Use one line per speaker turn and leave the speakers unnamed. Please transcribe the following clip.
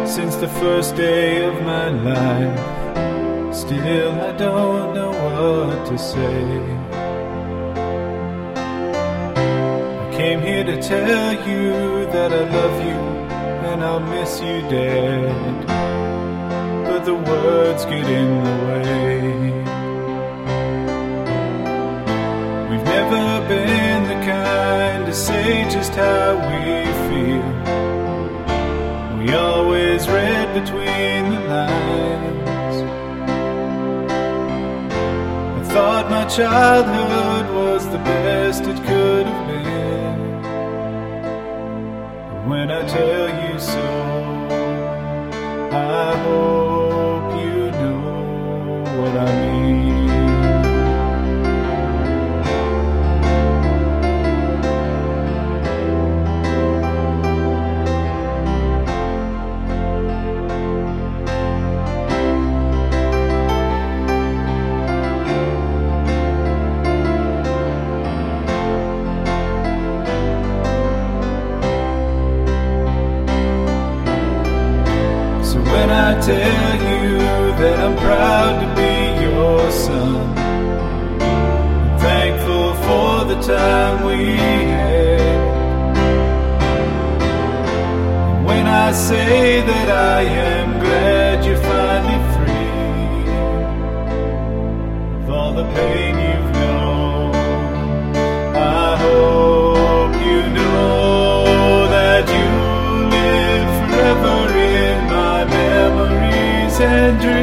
since the first day of my life. Still I don't know what to say. I came here to tell you that I love you and I'll miss you dead, but the words get in the way. We've never been the kind to say just how we feel. We always read between the lines. I thought my childhood was the best it could have been. When I tell you so, I hope you know what I mean. When I tell you that I'm proud to be your son, I'm thankful for the time we had. When I say that I am glad you're finally free of all the pain you've known, I hope you know that you live forever in my memories and dreams.